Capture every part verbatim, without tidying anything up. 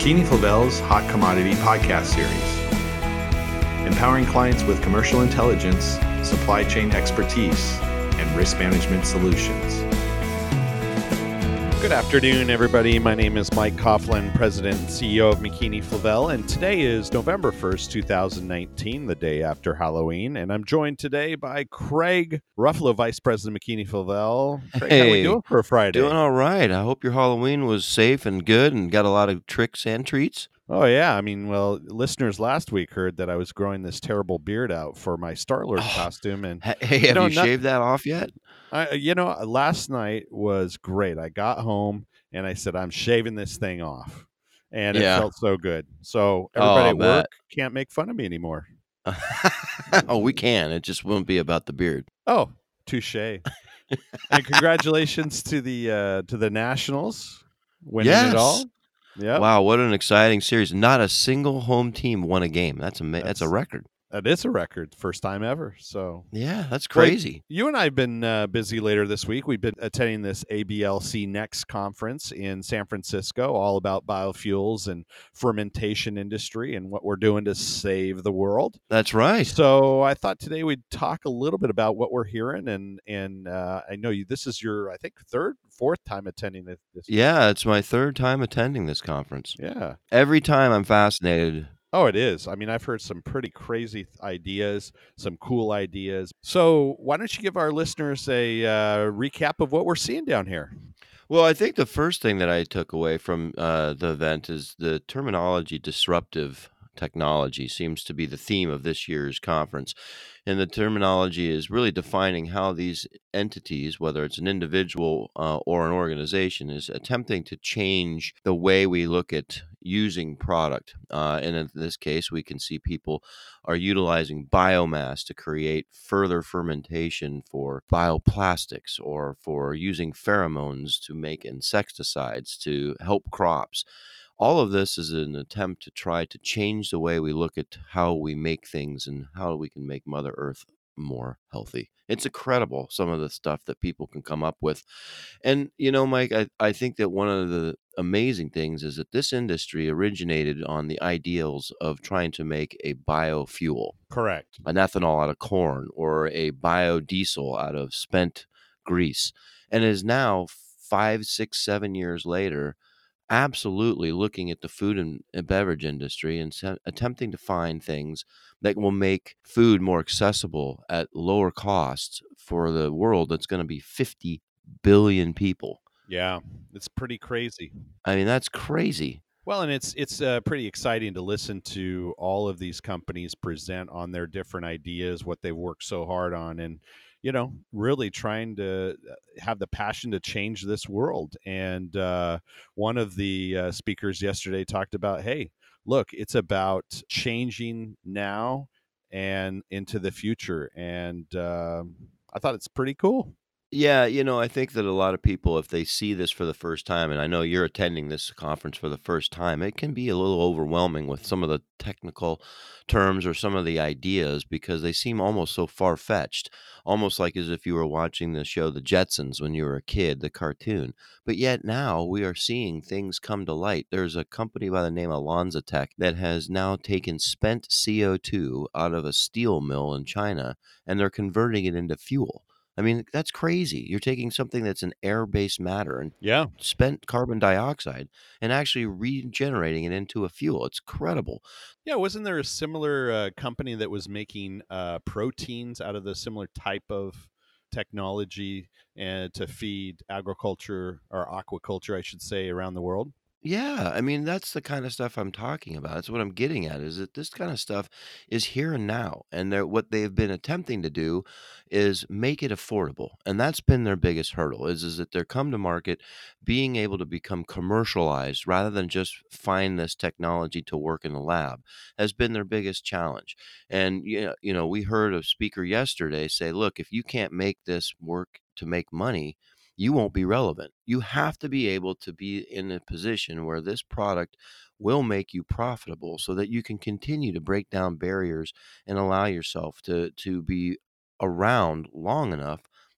McKinney-Flavel's Hot Commodity podcast series, empowering clients with commercial intelligence, supply chain expertise, and risk management solutions. Good afternoon, everybody. My name is Mike Coughlin, President and C E O of McKinney-Flavel, and today is November first, two thousand nineteen, the day after Halloween, and I'm joined today by Craig Ruffalo, Vice President of McKinney-Flavel. Craig, Hey, how are we doing for a Friday? Doing all right. I hope your Halloween was safe and good and got a lot of tricks and treats. Oh, yeah. I mean, well, listeners last week heard that I was growing this terrible beard out for my Star-Lord Oh, costume, and Hey, have know, you not- shaved that off yet? I, you know, last night was great. I got home and I said, I'm shaving this thing off. And it Yeah. felt so good. So everybody Oh, I at work can't make fun of me anymore. Oh, we can. It just won't be about the beard. Oh, touche. And congratulations to the uh, to the Nationals winning Yes. it all. Yeah, Wow, what an exciting series. Not a single home team won a game. That's a, that's a That's- record. that is a record, first time ever. So Yeah, that's Well, crazy. you and I have been uh, busy later this week. We've been attending this A B L C Next conference in San Francisco, all about biofuels and fermentation industry and what we're doing to save the world. That's right. So I thought today we'd talk a little bit about what we're hearing, and and uh, I know you. This is your, I think, third, fourth time attending this. this Yeah, it's my third time attending this conference. yeah. Every time I'm fascinated. Oh, it is. I mean, I've heard some pretty crazy th- ideas, some cool ideas. So why don't you give our listeners a uh, recap of what we're seeing down here? Well, I think the first thing that I took away from uh, the event is the terminology disruptive technology seems to be the theme of this year's conference. And the terminology is really defining how these entities, whether it's an individual uh, or an organization, is attempting to change the way we look at using product. Uh, and in this case, we can see people are utilizing biomass to create further fermentation for bioplastics or for using pheromones to make insecticides to help crops. All of this is an attempt to try to change the way we look at how we make things and how we can make Mother Earth more healthy. It's incredible, some of the stuff that people can come up with. And, you know, Mike, I, I think that one of the amazing things is that this industry originated on the ideals of trying to make a biofuel, Correct. an ethanol out of corn, or a biodiesel out of spent grease, and is now five, six, seven years later absolutely looking at the food and, and beverage industry and se- attempting to find things that will make food more accessible at lower costs for the world that's going to be fifty billion people. Yeah, it's pretty crazy. I mean, that's crazy. Well, and it's it's uh, pretty exciting to listen to all of these companies present on their different ideas, what they've worked so hard on, and you know, really trying to have the passion to change this world. And uh, one of the uh, speakers yesterday talked about, hey, look, it's about changing now and into the future. And uh, I thought it's pretty cool. Yeah, you know, I think that a lot of people, if they see this for the first time, and I know you're attending this conference for the first time, it can be a little overwhelming with some of the technical terms or some of the ideas because they seem almost so far-fetched, almost like as if you were watching the show The Jetsons when you were a kid, the cartoon. But yet now we are seeing things come to light. There's a company by the name of LanzaTech that has now taken spent C O two out of a steel mill in China, and they're converting it into fuel. I mean, that's crazy. You're taking something that's an air-based matter and Yeah. spent carbon dioxide and actually regenerating it into a fuel. It's credible. Yeah, wasn't there a similar uh, company that was making uh, proteins out of the similar type of technology and to feed agriculture or aquaculture, I should say, around the world? Yeah, I mean, that's the kind of stuff I'm talking about. That's what I'm getting at is that this kind of stuff is here and now. And they're, what they've been attempting to do is make it affordable. And that's been their biggest hurdle is, is that they're come to market being able to become commercialized rather than just find this technology to work in the lab has been their biggest challenge. And, you know, you know, we heard a speaker yesterday say, look, if you can't make this work to make money, you won't be relevant. You have to be able to be in a position where this product will make you profitable so that you can continue to break down barriers and allow yourself to to be around long enough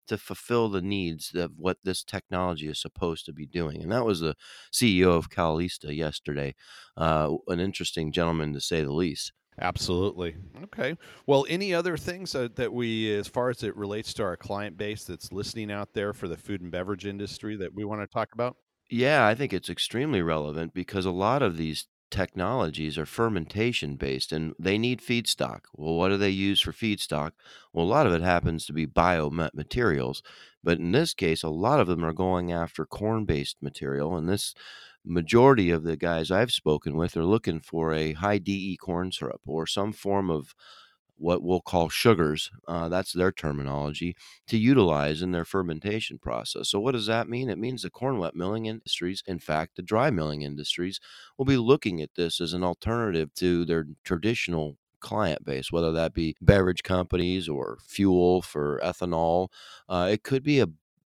to fulfill the needs of what this technology is supposed to be doing. And that was the C E O of Calista yesterday, uh, an interesting gentleman to say the least. Absolutely. Okay. Well, any other things uh, that we, as far as it relates to our client base that's listening out there for the food and beverage industry, that we want to talk about? Yeah, I think it's extremely relevant because a lot of these technologies are fermentation based and they need feedstock. Well, what do they use for feedstock? Well, a lot of it happens to be biomaterials, but in this case, a lot of them are going after corn based material. And this majority of the guys I've spoken with are looking for a high D E corn syrup or some form of what we'll call sugars, uh, that's their terminology, to utilize in their fermentation process. So what does that mean? It means the corn wet milling industries, in fact, the dry milling industries, will be looking at this as an alternative to their traditional client base, whether that be beverage companies or fuel for ethanol. Uh, it could be a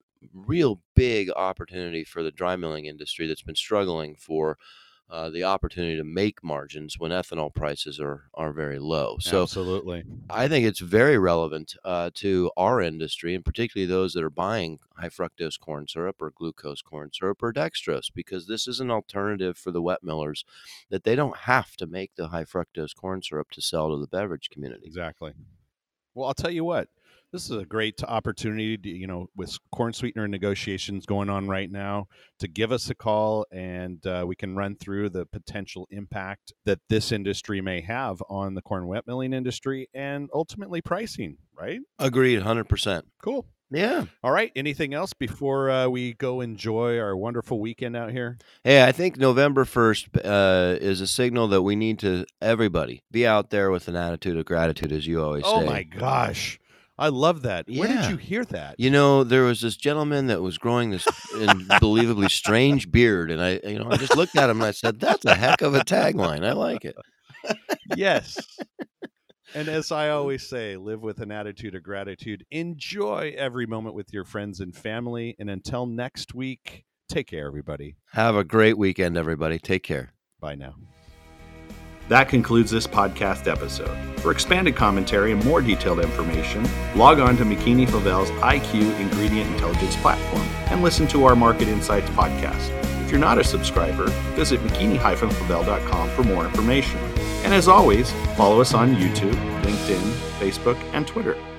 real big opportunity for the dry milling industry that's been struggling for uh, the opportunity to make margins when ethanol prices are are very low. So Absolutely. I think it's very relevant uh, to our industry, and particularly those that are buying high fructose corn syrup or glucose corn syrup or dextrose, because this is an alternative for the wet millers that they don't have to make the high fructose corn syrup to sell to the beverage community. Exactly. Well, I'll tell you what, this is a great opportunity to, you know, with corn sweetener negotiations going on right now, to give us a call and uh, we can run through the potential impact that this industry may have on the corn wet milling industry and ultimately pricing, right? Agreed, one hundred percent. Cool. Yeah. All right. Anything else before uh, we go enjoy our wonderful weekend out here? Hey, I think November first uh, is a signal that we need to, everybody, be out there with an attitude of gratitude, as you always Oh say. my gosh. I love that. Where did Yeah. you hear that? You know, there was this gentleman that was growing this unbelievably strange beard, and I, you know, I just looked at him and I said, "That's a heck of a tagline. I like it." Yes. And as I always say, live with an attitude of gratitude. Enjoy every moment with your friends and family. And until next week, take care, everybody. Have a great weekend, everybody. Take care. Bye now. That concludes this podcast episode. For expanded commentary and more detailed information, log on to McKinney-Favel's I Q Ingredient Intelligence platform and listen to our Market Insights podcast. If you're not a subscriber, visit mckinney dash favel dot com for more information. And as always, follow us on YouTube, LinkedIn, Facebook, and Twitter.